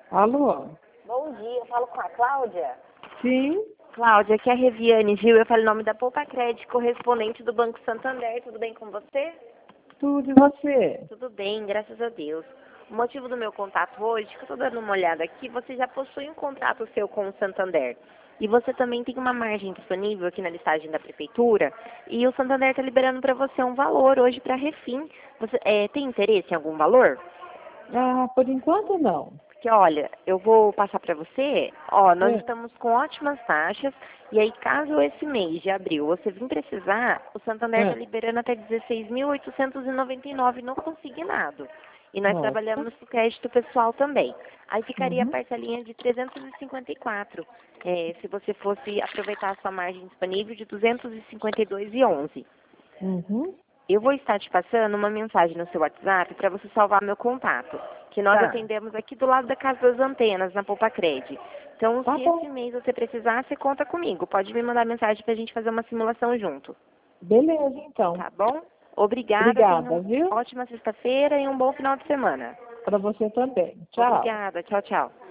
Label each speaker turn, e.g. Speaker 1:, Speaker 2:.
Speaker 1: Alô?
Speaker 2: Bom dia, eu falo com a Cláudia.
Speaker 1: Sim?
Speaker 2: Cláudia, aqui é a Reviane, Gil. Eu falo em nome da Poupa Crédito, correspondente do Banco Santander. Tudo bem com você?
Speaker 1: Tudo e você?
Speaker 2: Tudo bem, graças a Deus. O motivo do meu contato hoje, que eu estou dando uma olhada aqui, você já possui um contrato seu com o Santander. E você também tem uma margem disponível aqui na listagem da Prefeitura. E o Santander está liberando para você um valor hoje para refim. Você tem interesse em algum valor?
Speaker 1: Ah, por enquanto não.
Speaker 2: Porque, olha, eu vou passar para você, ó, nós
Speaker 1: É.
Speaker 2: estamos com ótimas taxas, e aí caso esse mês de abril você vir precisar, o Santander está
Speaker 1: É.
Speaker 2: liberando até 16.899 no consignado. E nós
Speaker 1: Nossa.
Speaker 2: trabalhamos com crédito pessoal também. Aí ficaria a
Speaker 1: Uhum.
Speaker 2: parcelinha de 354, se você fosse aproveitar a sua margem disponível de 252,11.
Speaker 1: Uhum.
Speaker 2: Eu vou estar te passando uma mensagem no seu WhatsApp para você salvar meu contato, que nós
Speaker 1: Tá.
Speaker 2: atendemos aqui do lado da Casa das Antenas, na Poupa Cred. Então,
Speaker 1: Tá
Speaker 2: se esse
Speaker 1: bom.
Speaker 2: mês você precisar, você conta comigo. Pode me mandar mensagem para a gente fazer uma simulação junto,
Speaker 1: Beleza, então.
Speaker 2: tá bom? Obrigada, tenha
Speaker 1: Obrigada,
Speaker 2: uma
Speaker 1: viu?
Speaker 2: ótima sexta-feira e um bom final de semana.
Speaker 1: Para você também. Tchau.
Speaker 2: Obrigada, tchau, tchau.